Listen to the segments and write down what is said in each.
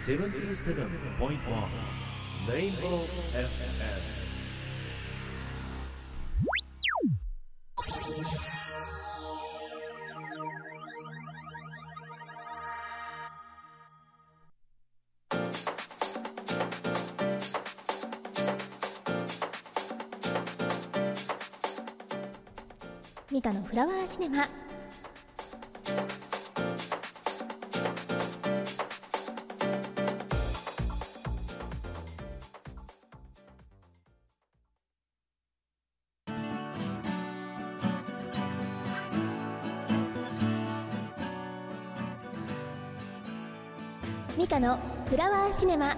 77.1 Rainbow FM。 ミカのフラワーシネマ。ミカのフラワーシネマ。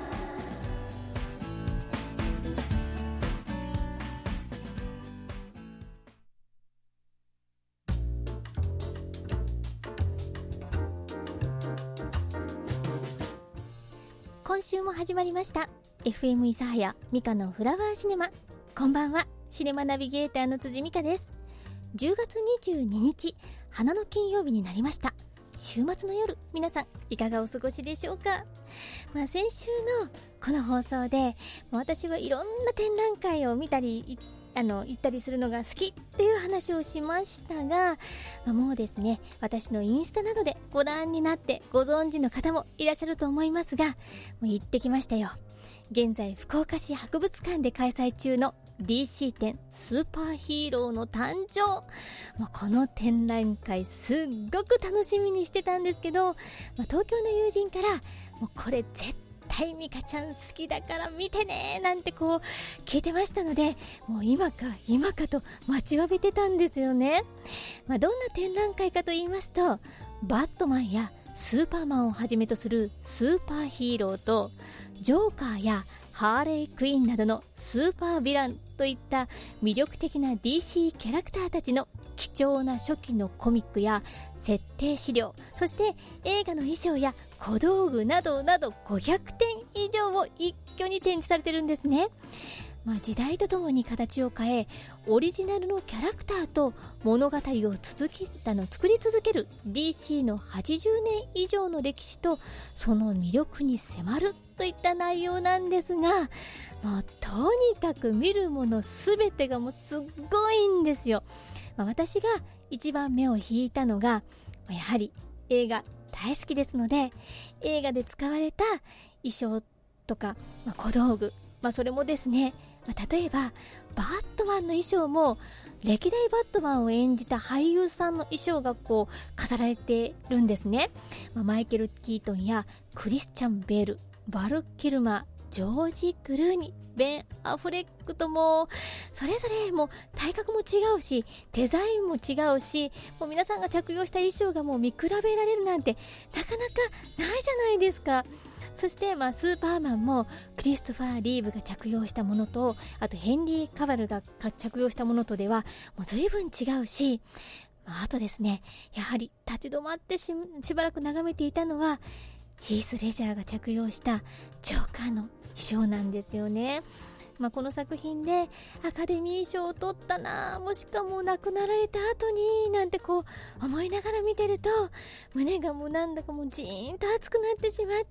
今週も始まりました FM 諫早ミカのフラワーシネマ。こんばんは、シネマナビゲーターの辻美香です。10月22日花の金曜日になりました。週末の夜、皆さんいかがお過ごしでしょうか。先週のこの放送で私はいろんな展覧会を見たり行ったりするのが好きっていう話をしましたが、もうですね、私のインスタなどでご覧になってご存知の方もいらっしゃると思いますが、もう行ってきましたよ。現在福岡市博物館で開催中の DC 展スーパーヒーローの誕生。この展覧会すっごく楽しみにしてたんですけど、東京の友人からもうこれ絶対ミカちゃん好きだから見てねなんて聞いてましたので、もう今かと待ちわびてたんですよね。どんな展覧会かと言いますと、バットマンやスーパーマンをはじめとするスーパーヒーローと、ジョーカーやハーレークイーンなどのスーパーヴィランといった魅力的な DC キャラクターたちの貴重な初期のコミックや設定資料、そして映画の衣装や小道具などなど500点以上を一挙に展示されてるんですね。時代とともに形を変え、オリジナルのキャラクターと物語を作り続ける DC の80年以上の歴史とその魅力に迫るといった内容なんですが、とにかく見るものすべてがもうすっごいんですよ。私が一番目を引いたのが、やはり映画大好きですので、映画で使われた衣装とか、小道具、それもですね、例えばバットマンの衣装も歴代バットマンを演じた俳優さんの衣装が飾られてるんですね。マイケル・キートンやクリスチャン・ベール、バル・キルマー、ジョージ・クルーニ、ベン・アフレックともそれぞれもう体格も違うし、デザインも違うし、もう皆さんが着用した衣装がもう見比べられるなんてなかなかないじゃないですか。そして、スーパーマンもクリストファー・リーブが着用したものと、あとヘンリー・カバルが着用したものとではもう随分違うし、あとですね、やはり立ち止まってしばらく眺めていたのはヒース・レジャーが着用したジョーカーの衣装なんですよね。この作品でアカデミー賞を取ったな、もしかも亡くなられた後になんて思いながら見てると、胸がもうなんだかもうジーンと熱くなってしまって、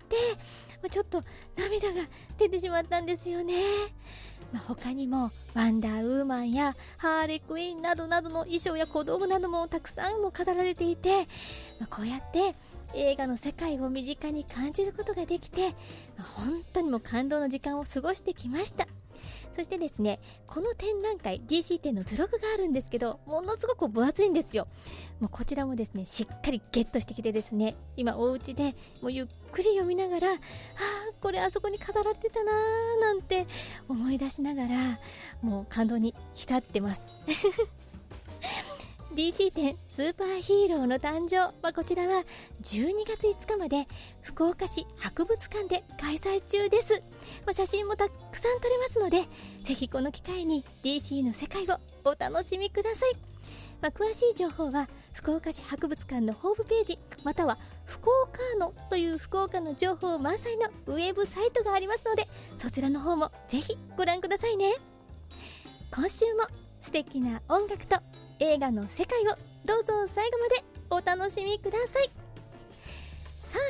ちょっと涙が出てしまったんですよね。他にもワンダーウーマンやハーレークイーンなどなどの衣装や小道具などもたくさんも飾られていて、こうやって映画の世界を身近に感じることができて、本当にもう感動の時間を過ごしてきました。そしてですね、この展覧会 DC 展の図録があるんですけど、ものすごく分厚いんですよ。もうこちらもですね、しっかりゲットしてきてですね、今お家でもうゆっくり読みながら、これあそこに飾られてたなーなんて思い出しながら、もう感動に浸ってますDC 展スーパーヒーローの誕生、こちらは12月5日まで福岡市博物館で開催中です。写真もたくさん撮れますので、ぜひこの機会に DC の世界をお楽しみください。詳しい情報は福岡市博物館のホームページ、または福岡のという福岡の情報満載のウェブサイトがありますので、そちらの方もぜひご覧くださいね。今週も素敵な音楽と映画の世界をどうぞ最後までお楽しみください。さあ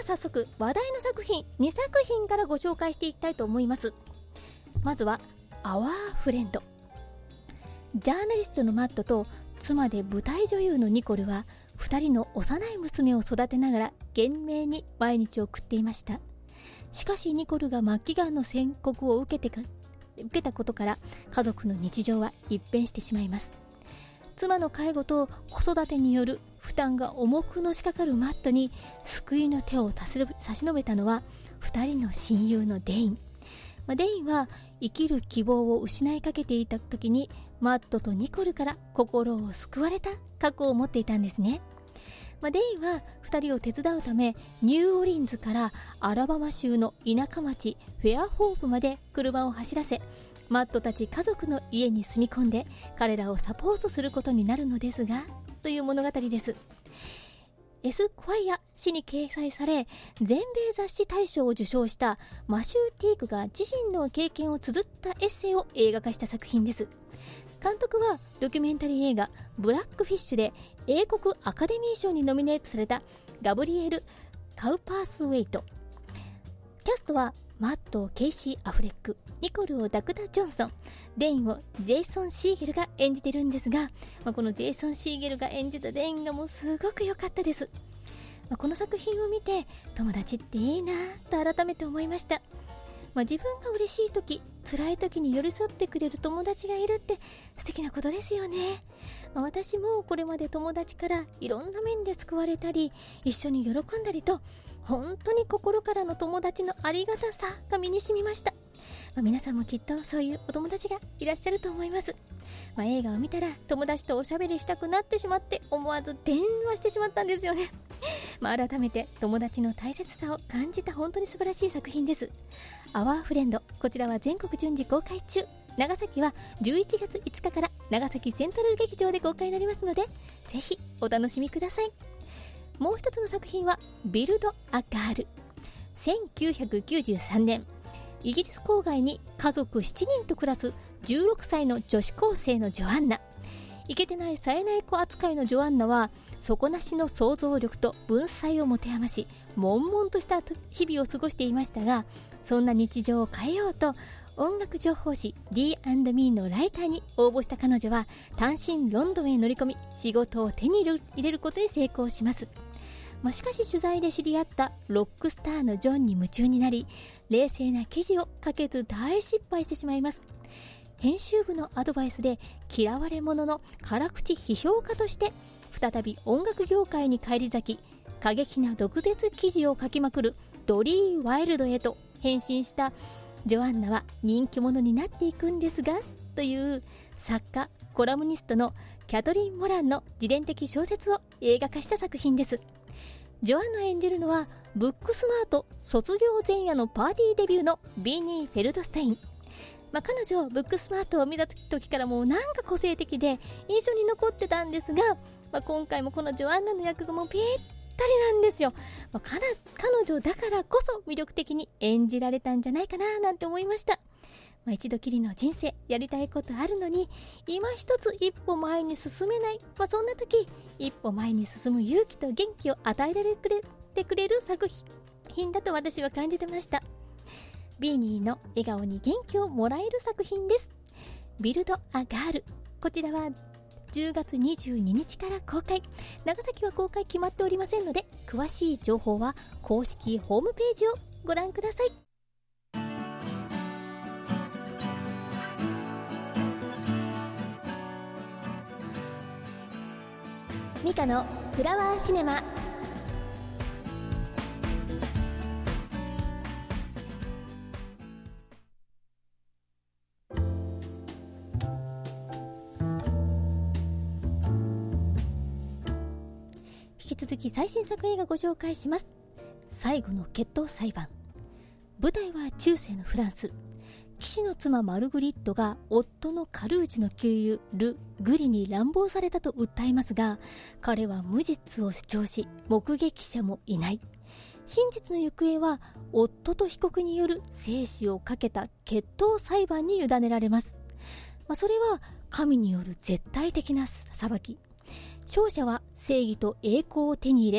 早速話題の作品2作品からご紹介していきたいと思います。まずはアワーフレンド。ジャーナリストのマットと妻で舞台女優のニコルは2人の幼い娘を育てながら懸命に毎日を送っていました。しかしニコルが末期がんの宣告を受けたことから家族の日常は一変してしまいます。妻の介護と子育てによる負担が重くのしかかるマットに救いの手を差し伸べたのは2人の親友のデイン。デインは生きる希望を失いかけていた時にマットとニコルから心を救われた過去を持っていたんですね。デインは2人を手伝うためニューオリンズからアラバマ州の田舎町フェアホープまで車を走らせ、マットたち家族の家に住み込んで彼らをサポートすることになるのですが、という物語です。エスクワイア誌に掲載され全米雑誌大賞を受賞したマシュー・ティークが自身の経験を綴ったエッセイを映画化した作品です。監督はドキュメンタリー映画ブラックフィッシュで英国アカデミー賞にノミネートされたガブリエル・カウパースウェイト。キャストはマットをケイシー・アフレック、ニコルをダグダ・ジョンソン、デインをジェイソン・シーゲルが演じてるんですが、このジェイソン・シーゲルが演じたデインがもうすごく良かったです。この作品を見て友達っていいなと改めて思いました。自分が嬉しい時、辛い時に寄り添ってくれる友達がいるって素敵なことですよね。私もこれまで友達からいろんな面で救われたり一緒に喜んだりと、本当に心からの友達のありがたさが身に染みました。皆さんもきっとそういうお友達がいらっしゃると思います。映画を見たら友達とおしゃべりしたくなってしまって思わず電話してしまったんですよね。改めて友達の大切さを感じた本当に素晴らしい作品です。アワーフレンド、こちらは全国順次公開中。長崎は11月5日から長崎セントラル劇場で公開になりますので、ぜひお楽しみください。もう一つの作品はビルド・ア・ガール。1993年イギリス郊外に家族7人と暮らす16歳の女子高生のジョアンナ。イケてない冴えない子扱いのジョアンナは底なしの想像力と文才を持て余し、悶々とした日々を過ごしていましたが、そんな日常を変えようと音楽情報誌 D&Me のライターに応募した彼女は単身ロンドンへ乗り込み、仕事を手に入れることに成功します。しかし取材で知り合ったロックスターのジョンに夢中になり、冷静な記事を書けず大失敗してしまいます。編集部のアドバイスで嫌われ者の辛口批評家として再び音楽業界に返り咲き、過激な毒舌記事を書きまくるドリー・ワイルドへと変身したジョアンナは人気者になっていくんですが、という作家コラムニストのキャトリン・モランの自伝的小説を映画化した作品です。ジョアンナを演じるのはブックスマート卒業前夜のパーティーデビューのビーニー・フェルドスタイン。彼女ブックスマートを見た時からもうなんか個性的で印象に残ってたんですが、今回もこのジョアンナの役がもうぴったりなんですよ。彼女だからこそ魅力的に演じられたんじゃないかななんて思いました。一度きりの人生、やりたいことあるのに今一つ一歩前に進めない、そんな時一歩前に進む勇気と元気を与えられてくれる作品だと私は感じてました。ビーニーの笑顔に元気をもらえる作品です。ビルド・ア・ガール、こちらは10月22日から公開。長崎は公開決まっておりませんので、詳しい情報は公式ホームページをご覧ください。ミカのフラワーシネマ。引き続き最新作映画ご紹介します。最後の決闘裁判。舞台は中世のフランス。騎士の妻マルグリットが夫のカルージュの旧友ル・グリに乱暴されたと訴えますが、彼は無実を主張し目撃者もいない。真実の行方は夫と被告による生死をかけた決闘裁判に委ねられます。それは神による絶対的な裁き。勝者は正義と栄光を手に入れ、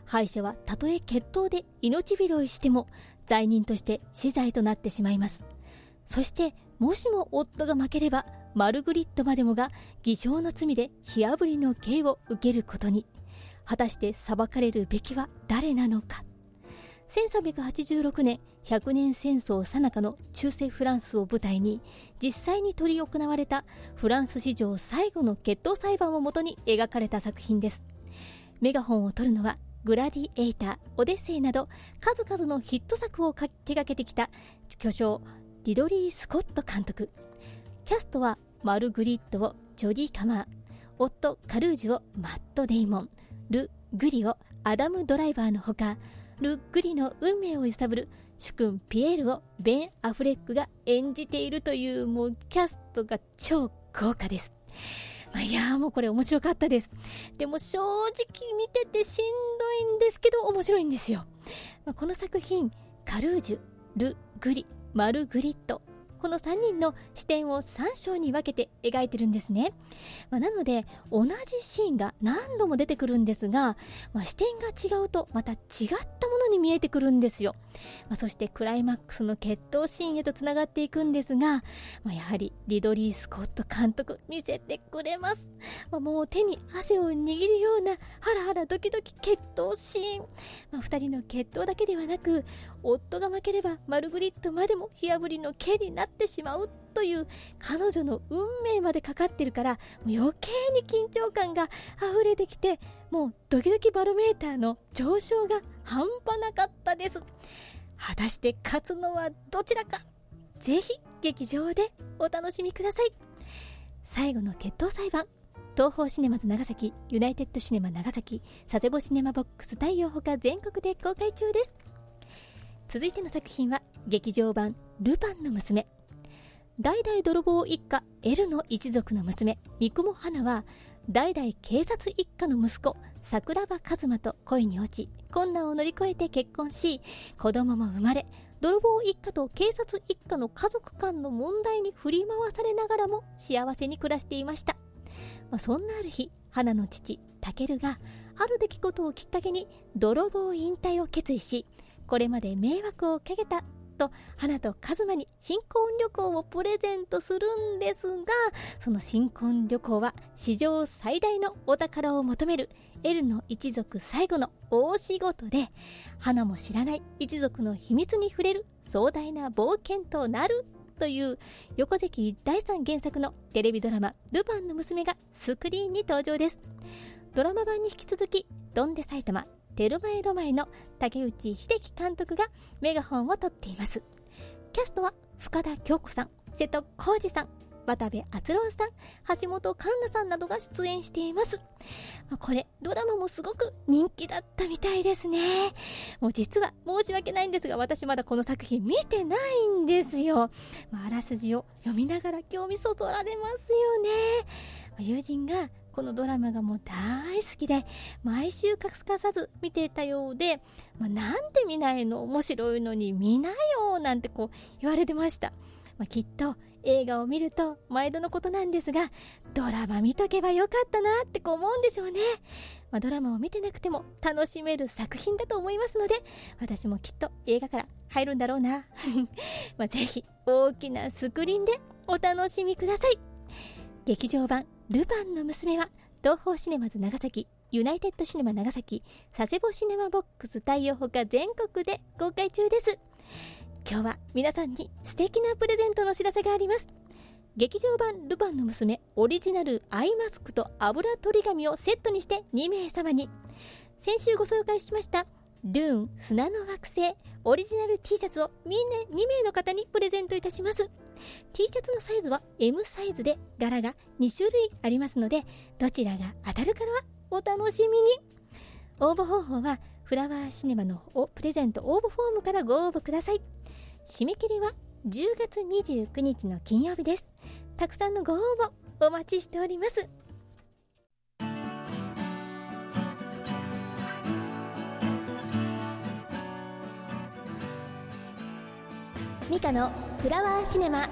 敗者はたとえ決闘で命拾いしても罪人として死罪となってしまいます。そしてもしも夫が負ければマルグリットまでもが偽証の罪で火あぶりの刑を受けることに。果たして裁かれるべきは誰なのか。1386年100年戦争最中の中世フランスを舞台に実際に執り行われたフランス史上最後の決闘裁判をもとに描かれた作品です。メガホンを取るのはグラディエイター、オデッセイなど数々のヒット作を手掛けてきた巨匠リドリー・スコット監督。キャストはマルグリットをジョディ・カマー、夫カルージュをマット・デイモン、ル・グリをアダム・ドライバーのほか、ル・グリの運命を揺さぶる主君ピエールをベン・アフレックが演じているという、もうキャストが超豪華です。いやもうこれ面白かったです。でも正直見ててしんどいんですけど面白いんですよ。この作品、カルージュ、ル・グリ、マルグリット、この3人の視点を3章に分けて描いてるんですね。なので同じシーンが何度も出てくるんですが、視点が違うとまた違ったものに見えてくるんですよ。そしてクライマックスの決闘シーンへとつながっていくんですが、やはりリドリー・スコット監督見せてくれます。もう手に汗を握るようなハラハラドキドキ決闘シーン、2人の決闘だけではなく、夫が負ければマルグリットまでも火あぶりの刑になってしまうという彼女の運命までかかってるから、余計に緊張感が溢れてきて、もうドキドキバロメーターの上昇が半端なかったです。果たして勝つのはどちらか、ぜひ劇場でお楽しみください。最後の決闘裁判、東宝シネマズ長崎、ユナイテッドシネマ長崎、佐世保シネマボックス太陽ほか全国で公開中です。続いての作品は劇場版ルパンの娘。代々泥棒一家エルの一族の娘三雲花は、代々警察一家の息子桜庭一馬と恋に落ち、困難を乗り越えて結婚し、子供も生まれ、泥棒一家と警察一家の家族間の問題に振り回されながらも幸せに暮らしていました。そんなある日、花の父タケルがある出来事をきっかけに泥棒引退を決意し、これまで迷惑をかけたと花と一馬に新婚旅行をプレゼントするんですが、その新婚旅行は史上最大のお宝を求めるエルの一族最後の大仕事で、花も知らない一族の秘密に触れる壮大な冒険となるという横関第3原作のテレビドラマルパンの娘がスクリーンに登場です。ドラマ版に引き続き、ドンデ埼玉テルマエロマエの竹内秀樹監督がメガホンを取っています。キャストは深田恭子さん、瀬戸康史さん、渡部篤郎さん、橋本環奈さんなどが出演しています。これドラマもすごく人気だったみたいですね。もう実は申し訳ないんですが、私まだこの作品見てないんですよ。あらすじを読みながら興味そそられますよね。友人がこのドラマがもう大好きで毎週欠かさず見ていたようで、なんで見ないの、面白いのに見なよなんて言われてました。きっと映画を見ると毎度のことなんですが、ドラマ見とけばよかったなって思うんでしょうね。ドラマを見てなくても楽しめる作品だと思いますので、私もきっと映画から入るんだろうなぜひ大きなスクリーンでお楽しみください。劇場版ルパンの娘は東宝シネマズ長崎、ユナイテッドシネマ長崎、佐世保シネマボックス太陽ほか全国で公開中です。今日は皆さんに素敵なプレゼントのお知らせがあります。劇場版ルパンの娘オリジナルアイマスクと油取り紙をセットにして2名様に、先週ご紹介しましたドゥーン砂の惑星オリジナル T シャツを2名の方にプレゼントいたします。 T シャツのサイズは M サイズで柄が2種類ありますので、どちらが当たるかはお楽しみに。応募方法はフラワーシネマのプレゼント応募フォームからご応募ください。締め切りは10月29日の金曜日です。たくさんのご応募お待ちしております。ミカのフラワーシネマ。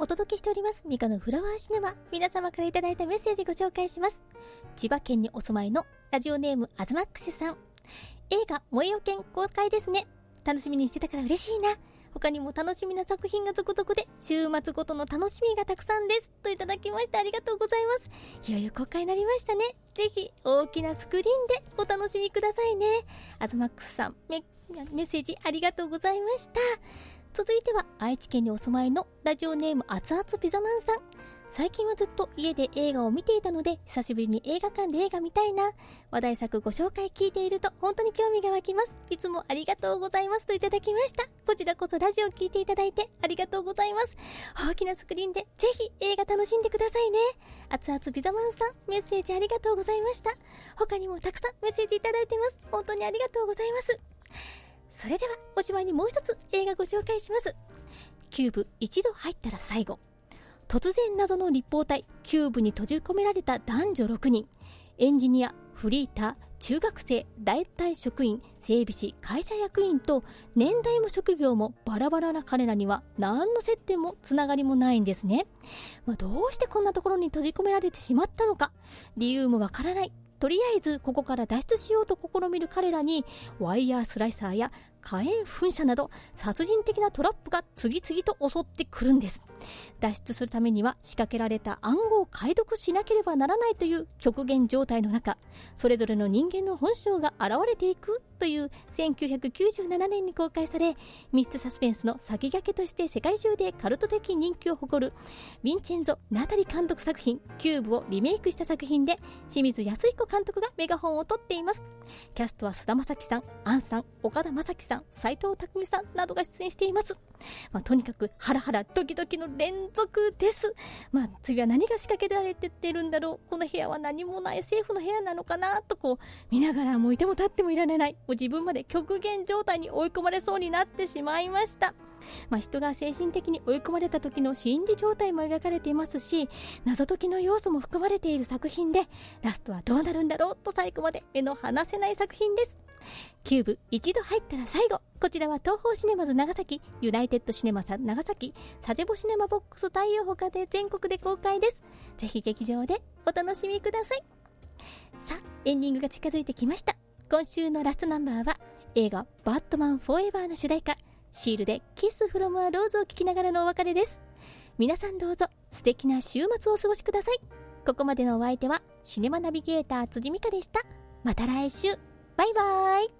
届けしておりますミカのフラワーシネマ、皆様からいただいたメッセージご紹介します。千葉県にお住まいのラジオネームアズマックスさん、映画燃えよ剣公開ですね。楽しみにしてたから嬉しいな。他にも楽しみな作品が続々で週末ごとの楽しみがたくさんですといただきました。ありがとうございます。いよいよ公開になりましたね。ぜひ大きなスクリーンでお楽しみくださいね。アズマックスさん、メッセージありがとうございました。続いては愛知県にお住まいのラジオネーム熱々ピザマンさん、最近はずっと家で映画を見ていたので久しぶりに映画館で映画見たいな。話題作ご紹介聞いていると本当に興味が湧きます。いつもありがとうございますといただきました。こちらこそラジオ聞いていただいてありがとうございます。大きなスクリーンでぜひ映画楽しんでくださいね。熱々ピザマンさん、メッセージありがとうございました。他にもたくさんメッセージいただいてます。本当にありがとうございます。それではおしまいにもう一つ映画ご紹介します。キューブ一度入ったら最後。突然謎の立方体キューブに閉じ込められた男女6人、エンジニア、フリーター、中学生、大体職員、整備士、会社役員と年代も職業もバラバラな彼らには何の接点もつながりもないんですね。どうしてこんなところに閉じ込められてしまったのか、理由もわからない。とりあえずここから脱出しようと試みる彼らにワイヤースライサーや火炎噴射など殺人的なトラップが次々と襲ってくるんです。脱出するためには仕掛けられた暗号を解読しなければならないという極限状態の中、それぞれの人間の本性が現れていくという1997年に公開され、密室サスペンスの先駆けとして世界中でカルト的人気を誇るヴィンチェンゾ・ナタリ監督作品キューブをリメイクした作品で、清水康彦監督がメガホンを取っています。キャストは菅田将暉さん、杏さん、岡田将生さん、斉藤工さんなどが出演しています。とにかくハラハラドキドキの連続です。次は何が仕掛けられてるんだろう、この部屋は何もない政府の部屋なのかなと見ながらもいても立ってもいられない、自分まで極限状態に追い込まれそうになってしまいました。人が精神的に追い込まれた時の心理状態も描かれていますし、謎解きの要素も含まれている作品で、ラストはどうなるんだろうと最後まで目の離せない作品です。キューブ一度入ったら最後。こちらは東宝シネマズ長崎、ユナイテッドシネマさん長崎、佐世保シネマボックス太陽他で全国で公開です。ぜひ劇場でお楽しみください。さあ、エンディングが近づいてきました。今週のラストナンバーは映画バットマンフォーエバーの主題歌、シールでキスフロムアローズを聴きながらのお別れです。皆さんどうぞ素敵な週末をお過ごしください。ここまでのお相手はシネマナビゲーター辻美香でした。また来週、バイバイ。